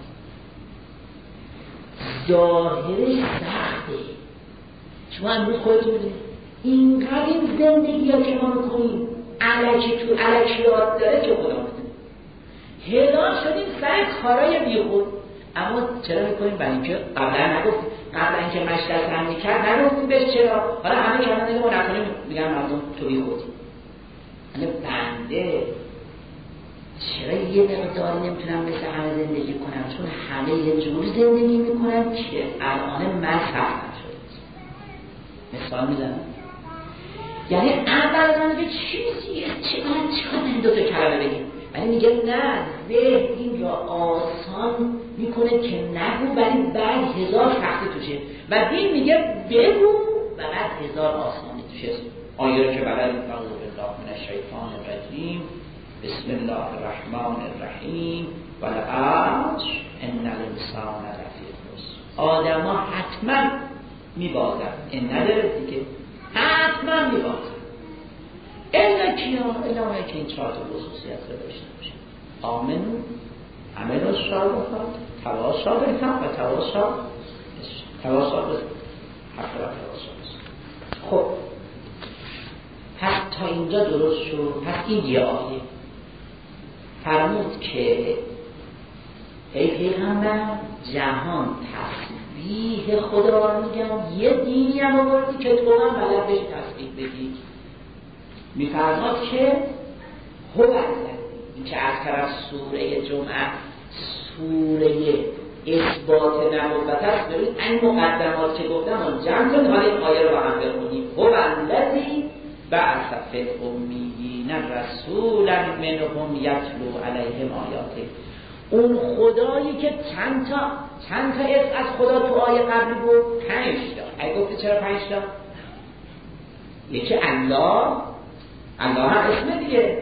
ظاهرش سخته. شما امروز خودتون بودید اینقدر این زندگی ها که ما میکنیم علکی تو علکیات داره که خدا میکنیم هدار شدیم سر کارای بیخود. اما چرا میکنیم؟ برای اینکه قبلا نگفتیم. قبلا اینکه مشتر هم میکرد نگفتیم بهش چرا؟ حالا همه کلمه دیگه ما نکنیم میگن مردم تو بیخودی. یعنی بنده چرا یه مقداری نمیتونم مثل همه زندگی کنم؟ چون همه یه جور زندگی میکنم که الان من سختم شده. مثال میزنم. یعنی اول میگه چیزیه، چقدر این دو تا کلمه بگیم، ولی میگه نه، ذهن این را آسان میکنه که نگو، ولی بعد 1000 سختی توشه، و دین میگه بگو و بعد 1000 آسانی توشه. آیه که بغل این اعوذ بالله من الشیطان الرجیم بسم الله الرحمن الرحیم و العصر ان الانسان لفی خسر. آدما حتما میبازن، این نداره دیگه، حتما میبازن. الا کیا؟ الا اونایی که این 4 تا خصوصیت رو داشته باشه. آمنو، عملوا الصالحات، تواصوا بالحق و تواصوا بالحق. خب پس تا اینجا درست شد. پس این یه آیه فرمود که ای پیغمبر جهان تسبیح خدا رو میگم، یه دینی هم آوردی که تو هم بلد بهش تسبیح بگی. میفرماد که هو این که از طرف سوره جمعه سوره اثبات نبوت است. ببین این مقدمات که گفتم اون جمع کنید، حالا این آیه رو با هم بخونیم. هو الذی بعث فی الامیین رسولا منهم یتلو علیهم آیاته. اون خدایی که چند تا اسم از خدا تو آیه قبلی بود؟ 5 تا. اگه گفتی چرا 5 تا؟ یکی الله هم اسم دیگه،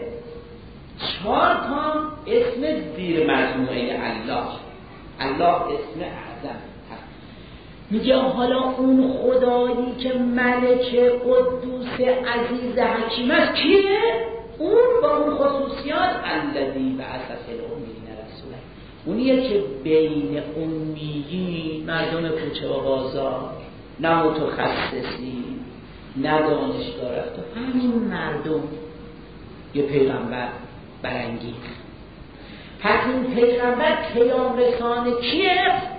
4 تا اسم زیر مجموعه الله اسم اعظم. میگه حالا اون خدایی که ملک قدوس عزیز حکیم است کیه؟ اون با اون خصوصیات الذی بعث فی الامیین رسولا، اونیه که بین امیین، مردم کوچه و بازار، نه متخصصی نه دانشگاه رفته، همین مردم یه پیغمبر برانگیخت. پس این پیغمبر پیام رسانه کیه؟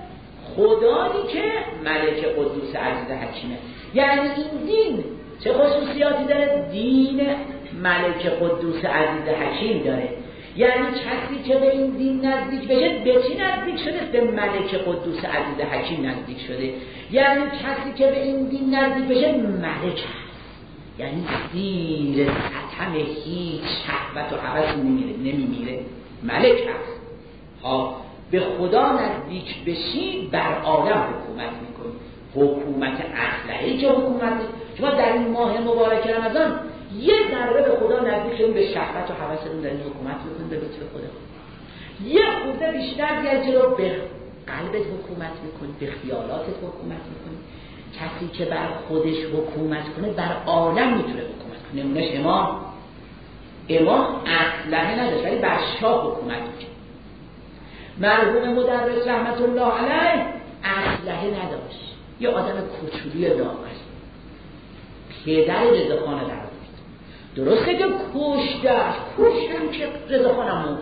خدایی که ملک قدوس عزیز حکیمه. یعنی این دین چه خصوصیاتی داره؟ دین ملک قدوس عزیز حکیم داره. یعنی کسی که به این دین نزدیک بشه، به چی نزدیک شده؟ به ملک قدوس عزیز حکیم نزدیک شده. یعنی کسی که به این دین نزدیک بشه ملک هست، یعنی زیر ستم هیچ شهوت و هوس نمیمیره، ملک هست. به خدا نزدیک بشی بر عالم حکومت میکنی، حکومت اصلحی که حکومت. شما در این ماه مبارک رمضان یه ذره به خدا نزدیک شدین، به شهوت و هوستون در این حکومت میکنید به لطف خدا. یه خورده بیشتر بیاد جلو، به قلبت حکومت میکنی، به خیالاتت حکومت میکنی. کسی که بر خودش حکومت کنه بر عالم میتونه حکومت کنه. نمونهش امام اسلحه نداشت ولی بر شاه حکومت میکنه. مرحوم مدرس رحمت الله علیه اسلحه نداشت، یه آدم کوچولی لاغر، پدر رضاخان در بود. درسته که کشتم که رضاخانم مرد.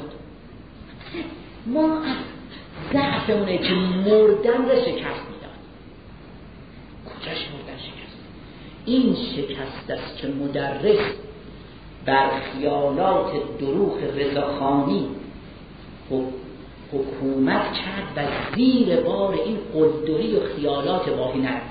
ما ضعفمونه که مردن رو شکست میدن. کجاش مردن شکست؟ این شکست است که مدرس بر خیالات دروغ رضاخانی حکومت کرد و زیر بار این قلدری و خیالات باقی نرفت.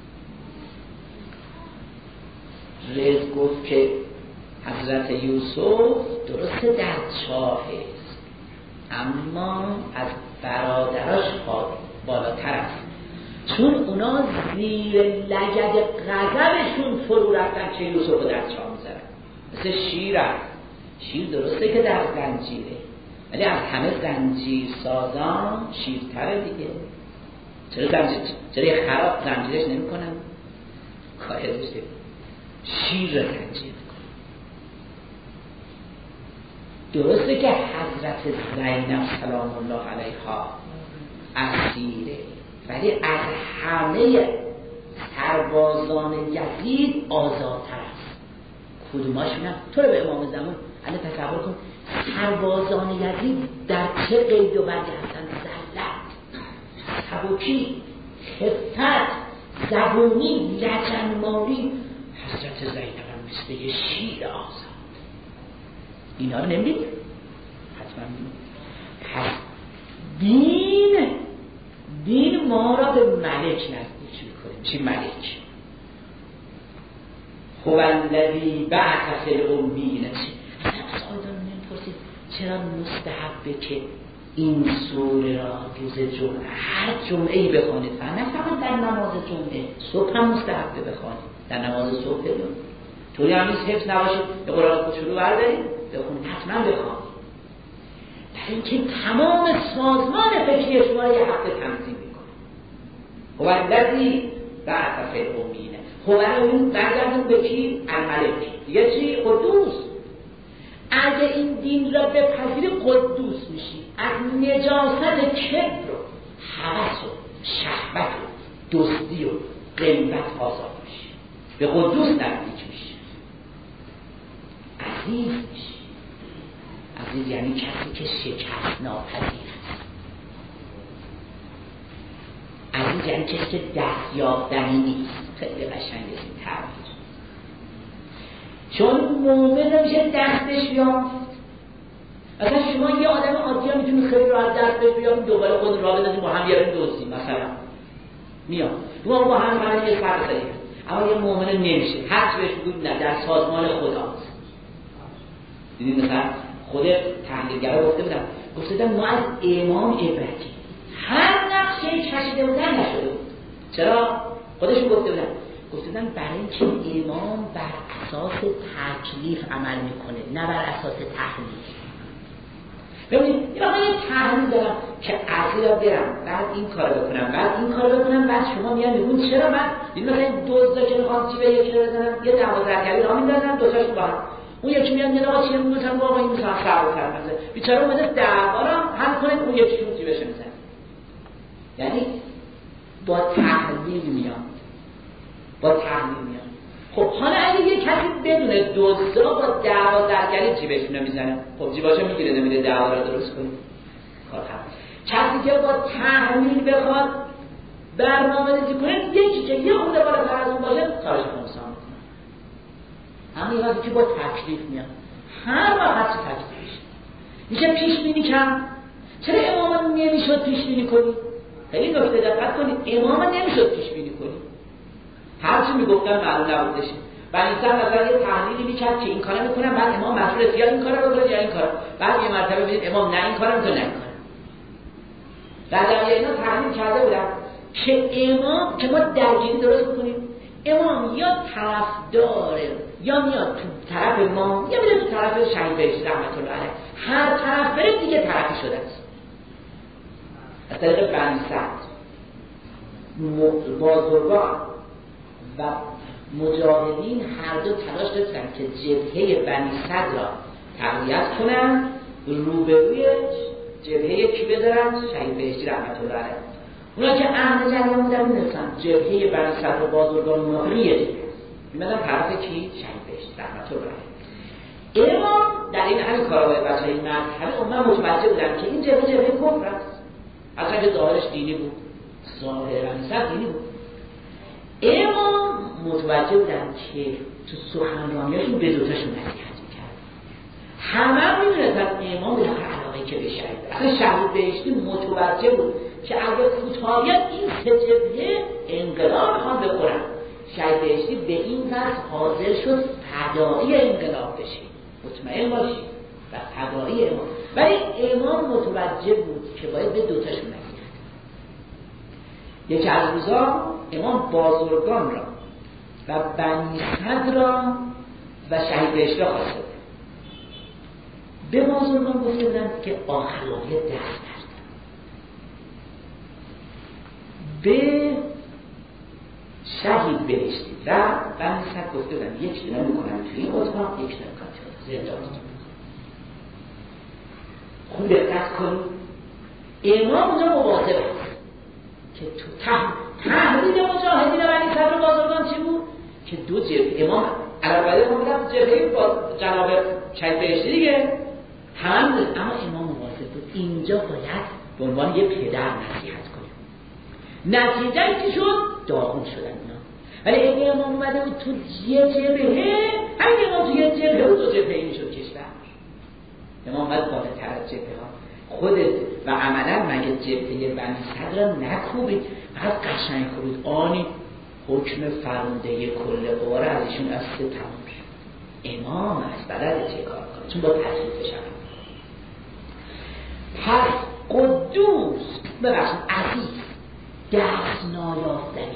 رز گفت که حضرت یوسف درسته در چاهه اما از برادراش بالاتر است، چون اونا زیر لگد غضبشون فرو رفتن که یوسف رو در چاه می‌ذارن. مثل شیر درسته که در زنجیره ولی از همه زنجیر سازان شیرتره دیگه. چرا یه خراب زنجیرش نمی کنن؟ کاری داشته شیر رو زنجیر کنن. درسته که حضرت زینب سلام الله علیها اسیره ولی از همه سربازان یزید آزادتر است. کدوماشون هم تو رو به امام زمان الان تصور کن، سربازان یزید در چه قید و بندی هستن؟ ذلت، سبکی، خفت، زبونی، لجنماری. حضرت زینب هم مثل یه شیر آزاد. اینا رو نمیدید؟ حتما میدید. دین ما را به ملک نزدیک میکنه. چی ملک؟ هو الذی بعث فی الامیین. اصلا آدم نمی‌پرسید چرا مستحبه که این سوره را روز جمعه هر جمعه‌ای بخوانید، نه فقط در نماز جمعه، صبح هم مستحبه بخوانید، در نماز صبح طوری هم نیست حفظ نباشید به قرآن کوچولو بردارید بخونید، حتما بخوانید. برای اینکه تمام سازمان فکری شما را یه هفته تنظیم میکنه. هو الذی بعث فی الامیین. هو اون برگردون به کی؟ الملک. دیگه چی؟ قدوس. اگه این دین را بپذیری قدوس میشی، از نجاست کبر و هوس و شهوت و دزدی و غیبت آزاد میشی، به قدوس نزدیک میشی، عزیز میشی. عزیز یعنی کسی که شکست ناپذیر است. عزیز یعنی کسی که دست یافتنی نیست. خیلی قشنگه این تعبیر. چون مومن نمیشه دستش بیافت. اصلا شما یه آدم عادی ها میتونی خیلی راحت دستش بیافت، دوباره خود را بدازیم با هم یه دوستی مثلا میاد ما با هم برای یه فرق داریم. اما یه مومن نمیشه، حتی بهش بگوید نه، در سازمان خداست. دیدید مثلا خود تحلیلگرها گفته بودن ما از امام عبرتی هر نقشه کشیده بودن نشده بود. چرا؟ خودشون گفته بودن برای اینکه امام بر اساس تکلیف عمل میکنه، نه بر اساس تحلیل. ببینید یه تحلیل دارم که عقلی را برم، بعد این کار بکنم، بعد این کار بکنم، بعد شما میان میگون چرا من مثلا دزدا که میخوام جیب یکی رو بزنم، یه 12 کلی را میندازم، دوتاشون با هم، اون یکی میاد میگه آقا چیه میگم بابا این مثلا خراب کرد، بیچاره اومده دعوا را حل کنه، اون یکیشون جیبش میزنه. یعنی با تحلیل میاد، با تحلیل میاد. خب حالا اگه یه کسی بدونه دزدا با دعوا درگیری جیبشونه میزنه، خب جیباشو میگیره نمیده دعوا رو درست کنه، کار خراب. کسی که با تحلیل بخواد برنامه‌ریزی کنه، یکی که یه خورده بالاتر از اون باشه کارش خونسا میکنه. اما یه وقتی که با تکلیف میاد، هر وقت تکلیفش میشه پیش بینی کرد. چرا اماما نمیشد پیش بینی کنی؟ خیلی نکته دقت کنید، اماما نمیشد پیش بینی کنی. هرچی میگفتن معلوم نبود بشه. ولی مثلا یه تحلیلی میکرد که این کارو میکنم، بعد امام مسئول یا این کارو بکنه یا این کارو، بعد یه مرتبه ببینید امام نه این کارو میکنه نه این کارو. بعد اینا تحلیل کرده بودن که امام که ما درگیری درست بکنیم، امام یا طرفدار یا میاد تو طرف ما یا میره تو طرف شهید بهشتی رحمت الله علیه. هر طرف بره دیگه طرفی شده است. از طریق بنی سعد بازرگان و مجاهدین هر دو تلاش داشتن که جبهه بنی سعد را تقویت کنن، روبروی جبهه کی بذارن؟ شهید بهشتی رحمت الله علیه. اونا که اهل جریان بودن می‌دونستن جبهه بنی سعد و بازرگان منافقین میمدن طرف کی؟ شهید بهشتی رحمت الله علیه. امام در این همین کارهای بچه‌های مذهبی اونها متوجه بودن که این جبهه کفر است. اصلا که ظاهرش دینی بود، ظاهرا دینی بود. امام متوجه بودن که تو سخنرانیاشون به دوتاشون نصیحت میکرد. همه میدونستن امام به علاقه که به شهید، اصلا شهید بهشتی متوجه بود که اگه کوتاهیت این سه جبهه انقلاب میخوان بکنن، شهید بهشتی به این فرض حاضر شد فدایی انقلاب بشه، مطمئن باشید و فدایی امام. ولی امام متوجه بود که باید به دوتاشون نصیحت. یکی از روزا امام بازرگان را و بنی سعد را و شهید بهشتی را خواسته بود. به بازرگان گفته بودن که آخلاقی دست بردن، به شهید بهشتی و بنی سعد گفته بودن یک دونه میکنن توی این اتاق، یک دونه میکنن توی زندان. خوب دقت کنید، امام اونجا مواظب است که تو تحلیل مجاهدین بنی سعد و بازرگان چی بود؟ که دو جبهه امام علاوه بر جبهه با جناب شهید بهشتی دیگه هم، اما امام مواظب بود اینجا باید به عنوان یه پدر نصیحت کنیم. نتیجه چی شد؟ داغون شدن اینا. ولی اگه امام اومده بود تو یه جبهه، همین امام تو یه جبهه و دو جبهه میشد کشور. امام باید بالاتر از جبهه ها خودت و عملا مگه جبهه بنی سعد را نکوبید، فقط قشنگ کوبید، آنی حکم فرمانده کل قواره از ایشون از 3 تمام شد. امام است، بلد چه کار کنه، چون با تکلیفش هم. پس قدوس ببخشید عزیز، دست نایافتنی،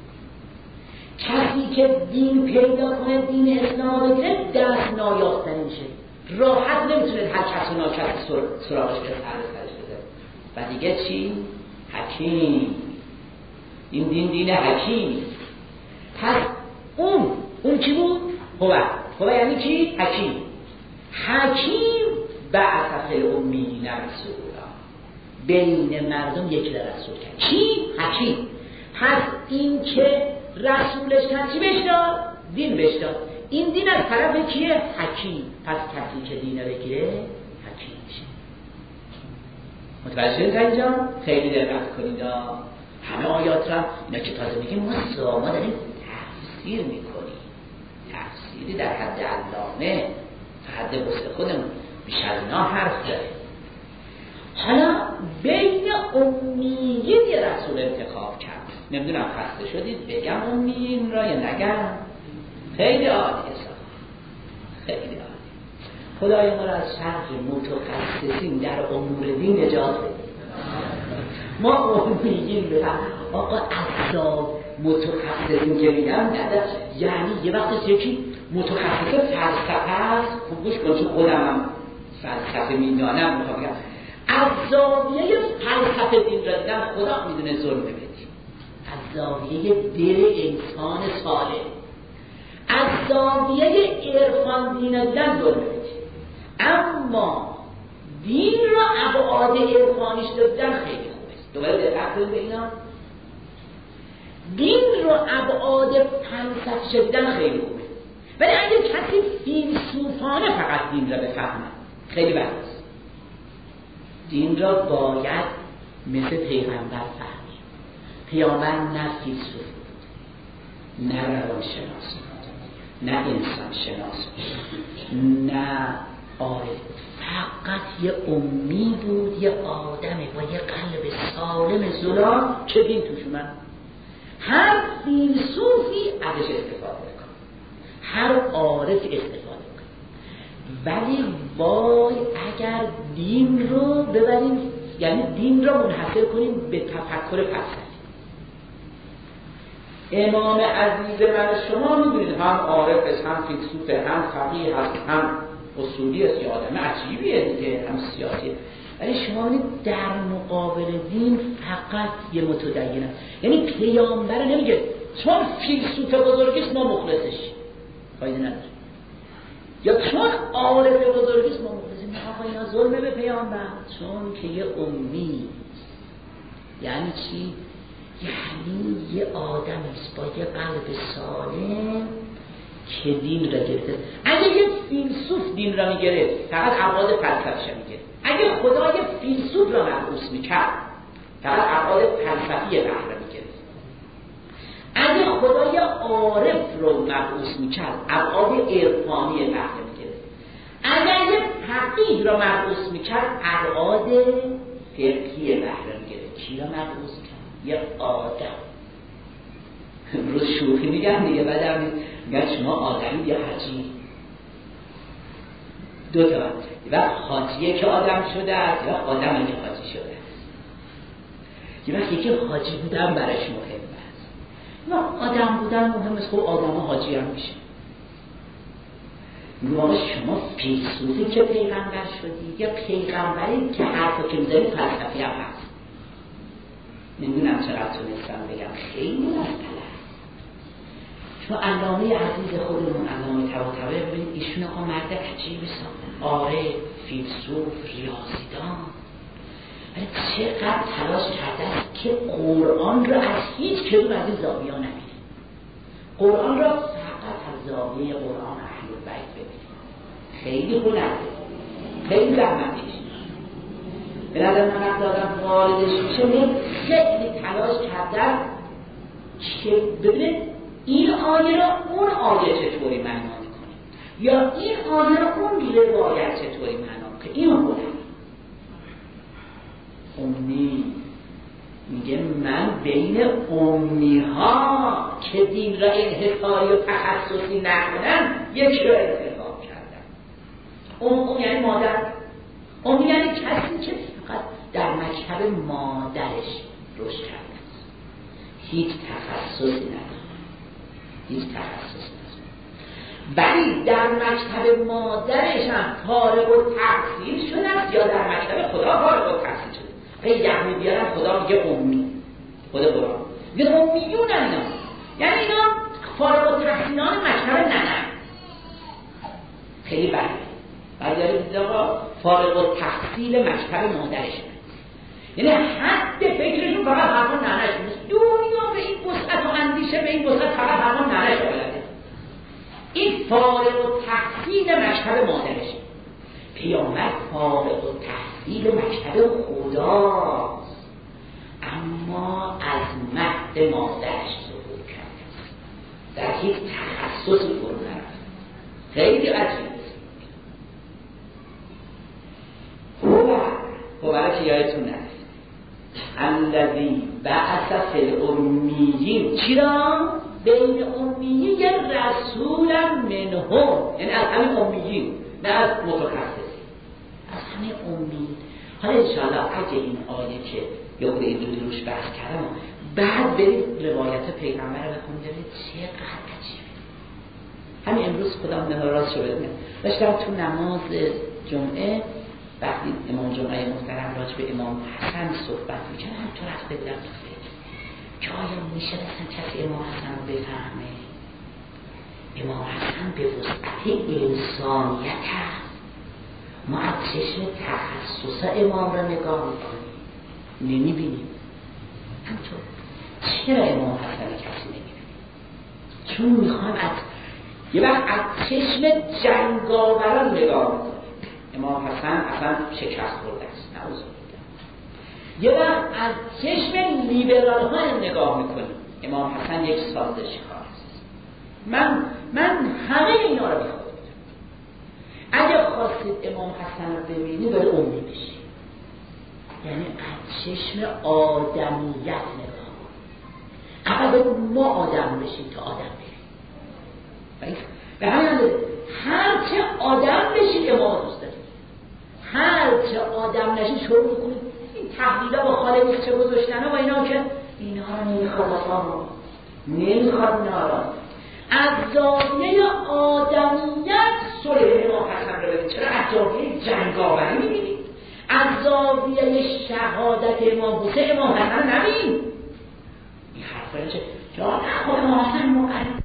کسی که دین پیدا کنه، دین اسلام بگیره، دست نایافتنی میشه، راحت نمیتونه هر کس و ناکس سراغش به سرش بده. و دیگه چی؟ حکیم. این دین حکیم. پس اون کی بود؟ هو یعنی کی؟ حکیم. حکیم بعث فی الامیین رسولا، بین مردم یک رسول کرد. کی؟ حکیم. پس این که رسولش کرد چی بهش داد؟ دین بهش داد. این دین از طرف کیه؟ حکیم. پس کسی که دین بگیره حکیم میشه. متوجه شدید اینجا؟ خیلی دقت کنید. همه آیات را اینا که تازه میگیم ما داریم تفسیر میکنیم، تفسیری در حد علامه، در حد وسع خودمون، بیشتر اینا حرف داره. حالا بین امیین یه رسول انتخاب کرد. نمیدونم خسته شدید بگم امیین را یا نگم؟ خیلی عالیه صاحب، خیلی عالیه. خدای ما را از شر متخصصین در امور دین نجات بده. ما امیین بگم آقا اصلا متخصصین که میگم نداره، یعنی یه وقت یکی متخصص فلسفه است، خوبش کن چون خودم هم فلسفه میدانم، میخوام بگم از زاویه فلسفه دین را دیدن خدا میدونه ظلم بدی، از زاویه دل انسان صالح، از زاویه عرفان دین دیدن ظلم بدی. اما دین را ابعاد عرفانیش دیدن خیلی خوبه. دوباره دقت کنید به اینا. دین را ابعاد فلسفیش دیدن خیلی خوبه، ولی اگه کسی فیلسوفانه فقط دین را بفهمه خیلی بد است. دین را باید مثل پیغمبر فهمید. پیامبر نه فیلسوف بود، نه روانشناس بود، نه انسان شناس بود، نه عارف بود، فقط یه امی بود، یه آدمه با یه قلب سالم زلال که دین توش اومد. هر فیلسوفی ازش استفاده کنه، هر عارف استفاده کنه، ولی وای اگر دین رو ببریم، یعنی دین رو منحصر کنیم به تفکر فلسفی. امام عزیز من شما میدونید هم عارف است، هم فیلسوف، هم فقیه هست، هم اصولی است، یه آدم عجیبیه دیگه، هم سیاسی. ولی شما میدونید در مقابل دین فقط یه متدین است. یعنی پیامبر نمیگه چون فیلسوف بزرگیست ما مخلصش، فایده نداره، یا چون عارف بزرگیست ما مخلصیم. آقا اینا ظلمه به پیامبر، چون که یه امی. یعنی چی؟ یعنی یه آدمیست با یه قلب سالم که دین را گرفته. اگه یه فیلسوف دین را میگرفت فقط ابعاد فلسفیش میگرفت. اگه خدا یه فیلسوف را مبعوث میکرد فقط ابعاد فلسفی بهره میگرفت. اگه خدا یه عارف رو مبعوث میکرد ابعاد عرفانی بهره میگرفت. اگر یه فقیه را مبعوث میکرد ابعاد فقهی بهره میگرفت. کی را مبعوث کرد؟ یه آدم. روز شوخی میگن دیگه، بعد میگن شما آدمی یا حاجی. دو تا و حاجیه که آدم شده است یا آدمی که حاجی شده است. یه وقتی که حاجی بودن برش مهم است، و آدم بودن مهم است. خب آدم ها حاجی هم میشه. واقعا شما فیلسوفی که پیغمبر شدی یا پیغمبری که حرفا که میزنی فلسفی هم هست. نمیدونم چقدر تونستم بگم، خیلی مسئله است. چون علامه عزیز خودمون علامه طباطبایی ببینید ایشون آقا مرد عجیبی ساختن، عارف، فیلسوف، ریاضیدان، ولی چقدر تلاش کرده است که قرآن را از هیچ کدوم از این زاویه‌ها نبینید. قرآن را فقط از زاویه قرآن اهل بیت ببینید. خیلی هنره، خیلی زحمتش. به نظر من وقتی آدم واردش میشه خیلی تلاش کردن که ببینید این آیه را اون آیه چطوری معنا میکنه، یا این آیه را اون روایت چطوری معنا میکنه. این هنر. امی میگه من بین امی ها که دین را انحصاری و تخصصی نکنن یکی را انتخاب کردن. ام یعنی مادر، ام یعنی کسی که فقط در مکتب مادرش رشد کرده است، هیچ تخصصی نداره، هیچ تخصصی نداره. ولی در مکتب مادرش هم فارغ التحصیل شده است یا در مکتب خدا فارغ التحصیل شده. خیلی یهودی بیارن خدا میگه امی، خود قرآن میگه امیون اینا، یعنی اینا فارغ التحصیلان مکتب ننه. خیلی بده. بعضی دیدید آقا فارغ التحصیل مکتب مادرش، یعنی حد فکرشون فقط همون ننهش نیست. دنیا به این وسعت و اندیشه به این وسعت فقط همون ننهش بلده. این فارغ التحصیل مکتب مادرش. پیامبر فارغ التحصیل مکتب خداست، اما از مهد مادرش ظهور کرده است، در هیچ تخصصی فرو نرفت. خیلی عجیبه. خب برای که یادتون نرفت الذی بعث فی الامیین، چرا؟ بین امیین یه رسولا منهم، یعنی از همین امیین، نه از متخصصی، از همین امیین. حالا انشاءالله اگه این آیه که یا به این روش بحث کردم بعد برید روایت پیغمبر رو بخونید چقدر عجیبه. همین امروز خدا نهاراز شو بدونه داشتم تو نماز جمعه وقتی امام جمعه محترم راجع به امام حسن صحبت میکنه همینطور رفته بودم تو فکر که آیا میشه مثلا کسی امام حسن رو بفهمه؟ امام حسن به وسعت انسانیت هست، ما از چشم تخصص امام را نگاه میکنیم نمیبینیم. همینطور چرا امام حسن کسی نمیبینیم؟ چون میخوایم از یه وقت از چشم جنگاوران نگاه میکنیم. امام حسن اصلا شکست خورده است، نعوذ بالله. یه وقت از چشم لیبرال ها نگاه میکنیم. امام حسن یک سازشکار است. من همه اینا رو میخوام. اگه خواستید امام حسن رو ببینید باید امی بشید، یعنی از چشم آدمیت نگاه کنید. اول ما آدم بشیم تا آدم بریم. به همین هرچه آدم بشید امام دوست دارید، هرچه آدم نشید شروع کنید این تحلیل‌ها با خالق چه گذاشتنه و اینا که اینا رو نمیخواد نارا از زاویه آدمیت سوره امام حسن رو ببینید. چرا از زاویه جنگاوری میبینید؟ از زاویه شهادت امام حسین امام حسن نبینید. این حرفا چه جان خود امام حسن مقرب